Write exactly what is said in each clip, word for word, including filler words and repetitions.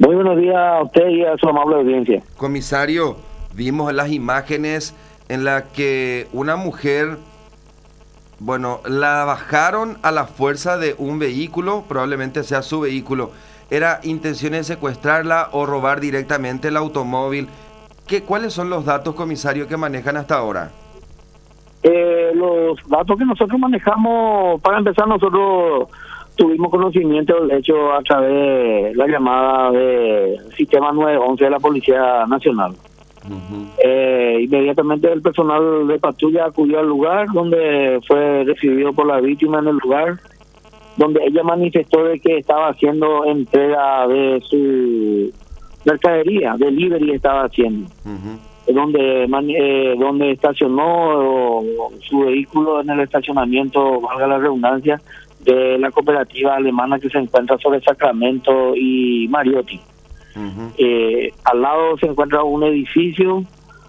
Muy buenos días a usted y a su amable audiencia. Comisario, vimos las imágenes en las que una mujer, bueno, la bajaron a la fuerza de un vehículo, probablemente sea su vehículo. ¿Era intención de secuestrarla o robar directamente el automóvil? ¿Qué, ¿Cuáles son los datos, comisario, que manejan hasta ahora? Eh, los datos que nosotros manejamos, para empezar, nosotros tuvimos conocimiento del hecho a través de la llamada del sistema nueve once de la Policía Nacional. Uh-huh. Eh, inmediatamente el personal de patrulla acudió al lugar donde fue recibido por la víctima en el lugar, donde ella manifestó de que estaba haciendo entrega de su mercadería, delivery estaba haciendo. Uh-huh. donde eh, donde estacionó su vehículo en el estacionamiento, valga la redundancia, de la cooperativa alemana que se encuentra sobre Sacramento y Mariotti. Uh-huh. Eh, al lado se encuentra un edificio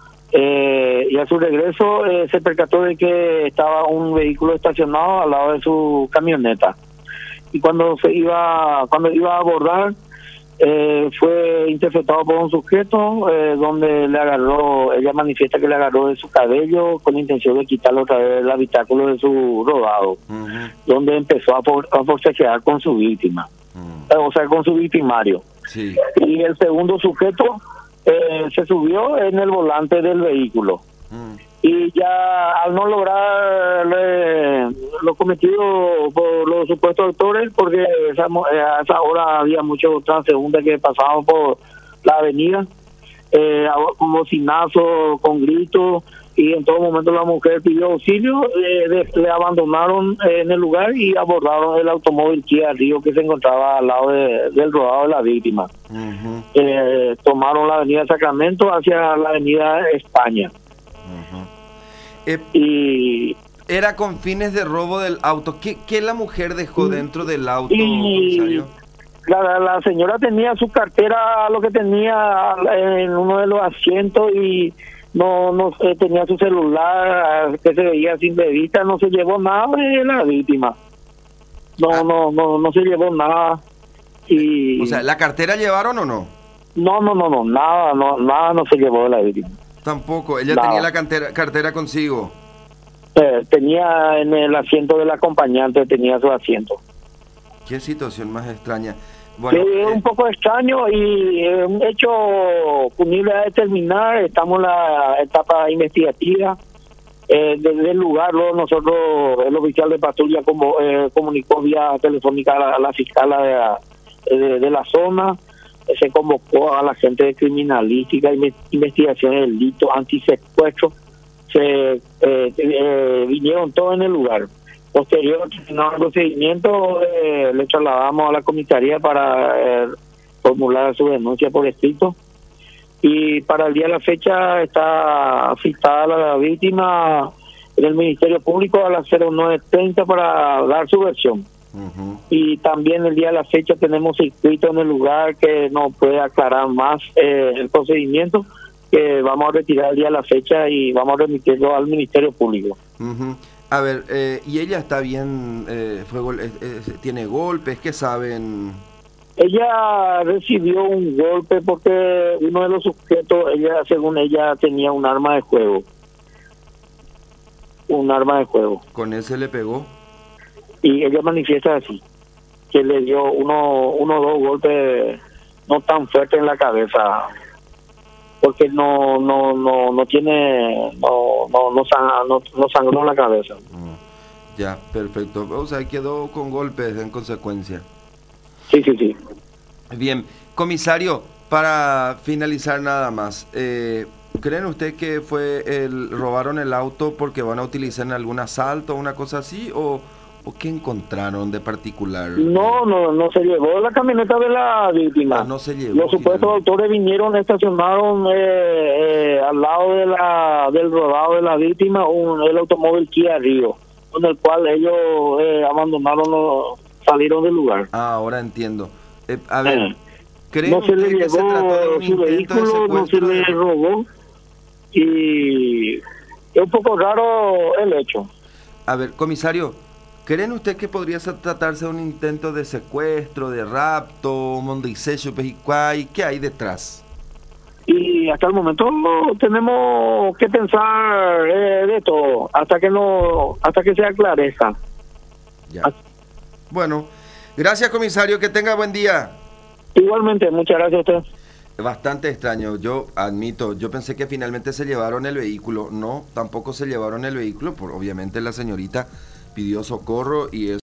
eh, y a su regreso eh, se percató de que estaba un vehículo estacionado al lado de su camioneta, y cuando se iba cuando iba a abordar Eh, fue interceptado por un sujeto eh, donde le agarró, ella manifiesta que le agarró de su cabello con intención de quitarle otra vez el habitáculo de su rodado, uh-huh. donde empezó a, por, a forcejear con su víctima, uh-huh. eh, o sea, con su victimario. Sí. Y el segundo sujeto eh, se subió en el volante del vehículo. Uh-huh. Y ya al no lograr eh, lo cometido por los supuestos autores, porque esa, eh, a esa hora había muchos transeúntes que pasaban por la avenida, eh, con bocinazos, con gritos, y en todo momento la mujer pidió auxilio, eh, de, le abandonaron eh, en el lugar y abordaron el automóvil Kia Rio que se encontraba al lado de, del rodado de la víctima. Uh-huh. Eh, tomaron la avenida Sacramento hacia la avenida España. Uh-huh. Eh, y era con fines de robo del auto. ¿Qué, qué la mujer dejó dentro del auto, y comisario? La, la señora tenía su cartera, lo que tenía en uno de los asientos, y no no eh, tenía su celular que se veía sin de vista. No se llevó nada de la víctima. No, ah. no, no, no se llevó nada. Y o sea, ¿la cartera llevaron o no? No, no, no, no, nada, no, nada no se llevó de la víctima. Tampoco, ella Nada. Tenía la cartera, cartera consigo. Eh, tenía en el asiento del acompañante, tenía su asiento. Qué situación más extraña. Bueno, sí, es eh, un poco extraño y eh, un hecho punible a determinar. Estamos en la etapa investigativa. Eh, desde el lugar, luego nosotros, el oficial de patrulla como, eh, comunicó vía telefónica a la, a la fiscal de la, de, de la zona. Se convocó a la gente de criminalística, investigación de delitos, antisecuestro. Se eh, eh, vinieron todos en el lugar. Posterior al procedimiento, eh, le trasladamos a la comisaría para eh, formular su denuncia por escrito. Y para el día de la fecha está citada la víctima en el Ministerio Público a las cero nueve treinta para dar su versión. Uh-huh. Y también el día de la fecha tenemos inscrito en el lugar que nos puede aclarar más eh, el procedimiento, que vamos a retirar el día de la fecha y vamos a remitirlo al Ministerio Público. Uh-huh. A ver, eh, ¿y ella está bien? Eh, fue gol- eh, eh, ¿Tiene golpes? ¿Qué saben? Ella recibió un golpe porque uno de los sujetos, ella según ella tenía un arma de juego. Un arma de juego. ¿Con ese le pegó? Y ella manifiesta así, que le dio uno uno o dos golpes no tan fuertes en la cabeza, porque no no no no tiene no no no, sang- no, no sangró en la cabeza. Mm, ya, perfecto. O sea, quedó con golpes en consecuencia. Sí, sí, sí. Bien, comisario, para finalizar nada más, eh, ¿creen usted que fue el robaron el auto porque van a utilizar en algún asalto o una cosa así, o ¿O qué encontraron de particular? No, no, no se llevó la camioneta de la víctima. Ah, no se llevó. Los supuestos autores vinieron, estacionaron eh, eh, al lado de la del rodado de la víctima un, el automóvil Kia Rio, con el cual ellos eh, abandonaron, los, salieron del lugar. Ah, ahora entiendo. Eh, a ver, eh, ¿creen no se le que llevó se trató de un su vehículo, no se le robó, y es un poco raro el hecho. A ver, comisario, ¿Creen usted que podría ser- tratarse de un intento de secuestro, de rapto, mondisecho, pejicuay? ¿Qué hay detrás? Y hasta el momento tenemos que pensar eh, de todo hasta que no hasta que sea clareza. Ya. Bueno, gracias, comisario, que tenga buen día. Igualmente, muchas gracias a usted. Bastante extraño, yo admito, yo pensé que finalmente se llevaron el vehículo. No, tampoco se llevaron el vehículo, por, obviamente la señorita pidió socorro y es